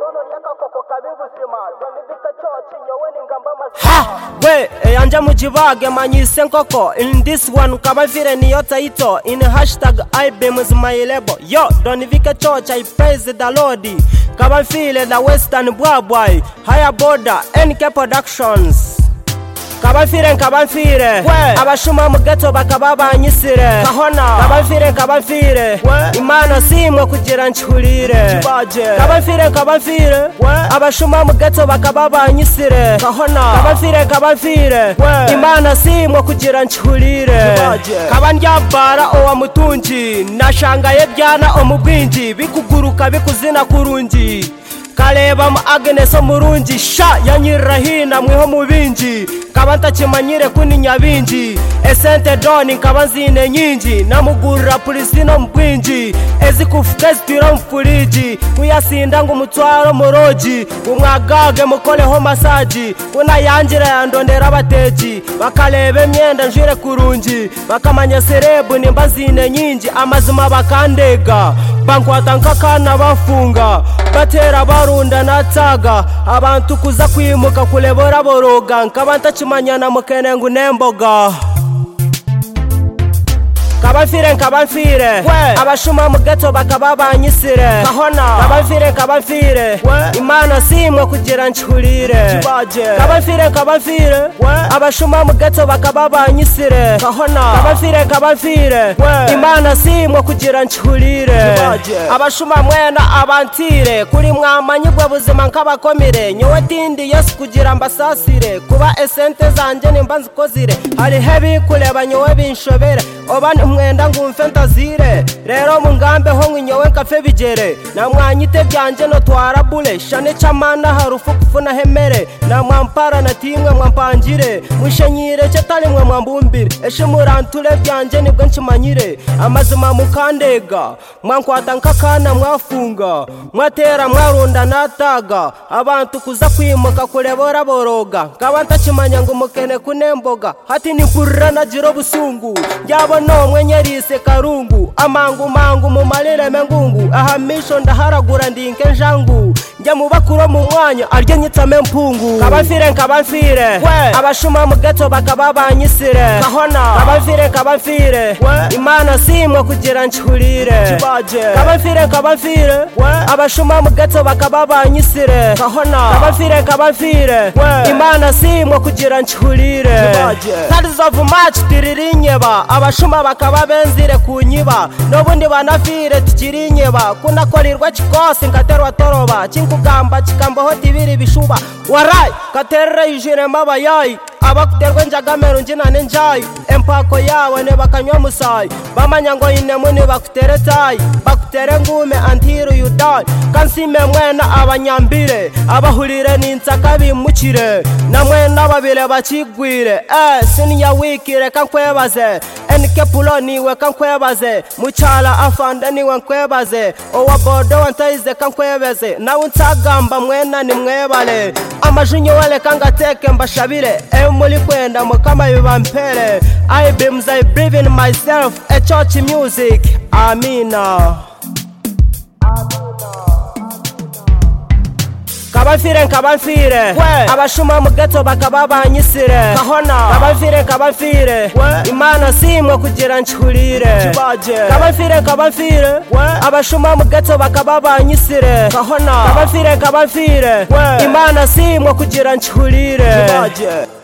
We, yanje mujibage manyise nkoko. In this one kabavire niyo title. In hashtag IBM is my label. Yo, Donivike Church, I praise the Lord. Kabafile the Western Boy, Higher Border, NK Productions. Kabafire abashuma mu ghetto bakababa nyisire kahona kabafire imana simwe kugira nchulire kabafire abashuma mu ghetto bakababa nyisire kahona kabafire imana simwe kugira nchulire kabandya bara owa mutunji nashangaye byana omubwinji bikuguruka bikuzina kurungi kaleba mu Agnes omurungi sha yanyirahina mwiho mubinji kabanta kimanyire kuni nyabinji esente doni kabanzine nyinji namugurira pulisino mbwinji ezikufuka zitira mfuriji kuyasinda ngo mutwaro moroji umwagage mukoleho masaji kuna yanjira yandondera abateji bakalebe myenda njire kurungi bakamanya serebu nimbazine nyinji amazima bakandega bankwata nkakana bafunga batera barunda nataga abantu kuza kwimuka kulebora boroga nkabanta chimanyana mukene ngu nemboga kabafire abashuma mu ghetto bakababa nyisire kahona kabafire imana simwe kugira nchulire kabafire abashuma mu ghetto bakababa nyisire kahona kabafire imana simwe kugira nchulire abashuma mwena abantire kuri mwamanyibwe buzima nkabakomire nyowe tindi Yesu kugira mbasasire kuba esente zanje nimbanzikozire hari hebi kuleba nyowe binshobere obani mwenda ngumfe ntazire rero mungambe ho nyowe kafe bigere na mwanyite byanje no twarabule shane chamana harufu kufuna hemere na mwampara na timwe mwampangire mushenyire cyatali mwe mwambumbire eshe murantule byanje nibwo nchimanyire amazima mukandega mwankwata nkakana mwafunga mwatera mwarunda nataga abantu kuza kwimuka kulebora boroga kabanta chimanya ngo mukene kunemboga hati nikurira na jiro busungu yabo no mwenyerise karungu amangu mu malire mengungu ahamisho ndaharagura ndinke njangu njya mubakuro mu mwanya arye nyitsame mpungu kabafire abashuma mu ghetto bakababa nyisire kahona kabafire imana simwe kugira nchulire kabafire abashuma mu ghetto bakababa nyisire kahona kabafire imana simwe kugira nchulire that is of much tiririnyeba abashuma bakaba benzire kunyiba nobundi banafire tikirinyeba kuna korirwa kikosi ngaterwa toroba kinkugamba kikambaho tibiri bishuba warai katerre yijire mabayayi abakuterwe njagamero njinane njayi empako yawe ne bakanywa musayi bamanya ngo ine muni bakuteretayi bakutere ngume until you die kansime mwena abanyambire abahurire ninsaka bimukire na mwena babire bakigwire siniya wikire kankwebaze NK Pulo niwe kankwebaze muchala afanda niwe nkwebaze owa bodo wantaize kankwebeze na untagamba mwena ni mwebale amajunyo wale kangateke mbashabire muri kwenda mukama bibampere I breathe in myself a church music amina kabafire abashuma mu ghetto bakababa nyisire kahona kabafire imana simwe kugira nchulire kabafire abashuma mu ghetto bakababa nyisire kahona kabafire imana simwe kugira nchulire